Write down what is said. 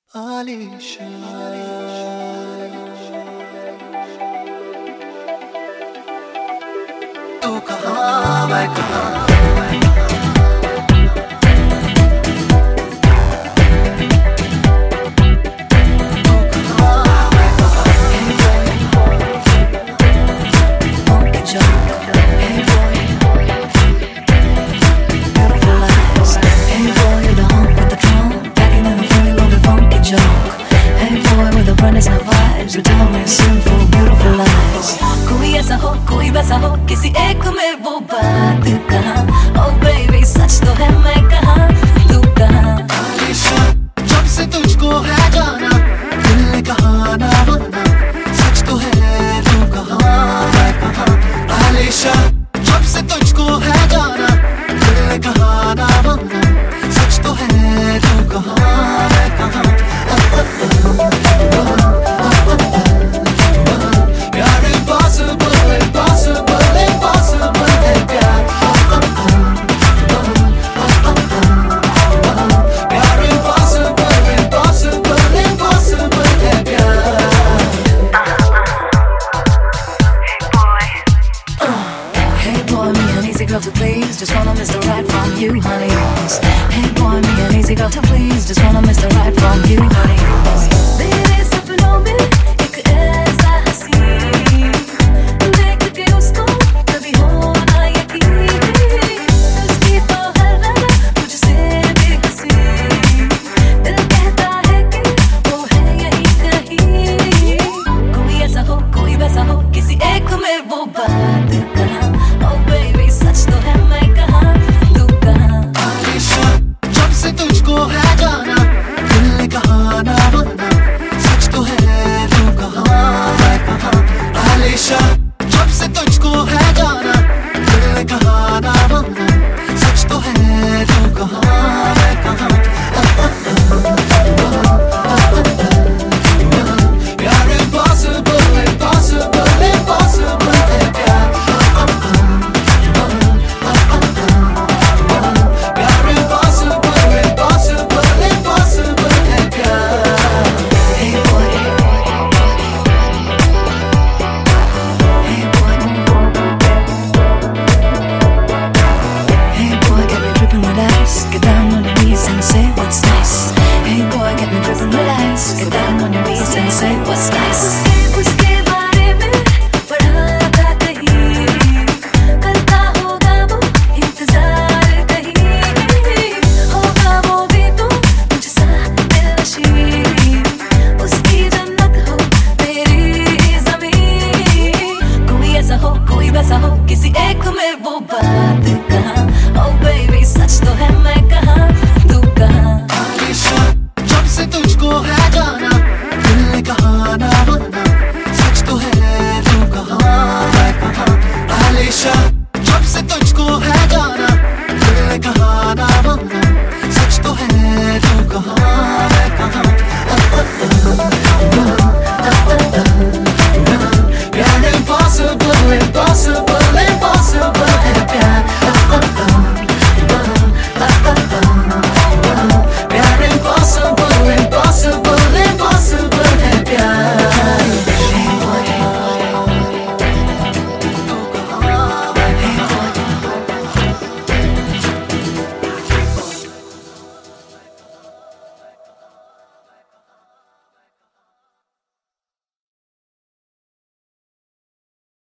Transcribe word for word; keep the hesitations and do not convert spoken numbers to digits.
आलीशान तू कहाँ मैं कहाँ So tell me simple, beautiful lies. कोई ऐसा हो, कोई वैसा हो, किसी एक में वो बात कहाँ? Oh baby, सच तो है मैं कहाँ, तू कहाँ? आलीशान जब से तुझको है जाना, दिल ने कहा ना माना, सच तो है तू कहाँ मैं कहाँ? आलीशान जब से तुझको है जाना, दिल ने कहा ना माना, सच तो है तू कहाँ मैं कहाँ? Girl to please, just wanna miss the right from you, honey. Hey boy, me an easy girl to please, just wanna miss the right from you, honey. Baby, सपनों में एक ऐसा हसीन देख के उसको कभी होना यकीन, उसकी तो हर अदा मुझसे भी हसीन, दिल कहता है कि वो है यही कहीं, कोई ऐसा हो, कोई वैसा हो, किसी एक में वो बात कहाँ? Oh baby, सच तो है मैं कहाँ, तू कहाँ? आलीशान जब से तुझको है जाना, दिल ने कहा ना माना, सच तो है तू कहाँ मैं कहाँ? आलीशान जब से तुझको है जाना, दिल ने कहा ना माना, सच तो है तू कहाँ मैं कहाँ? यार impossible, impossible, impossible है प्यार। Get down on your knees and say what's nice. Hey boy, get me dripping with ice. Get down on your knees and say what's nice.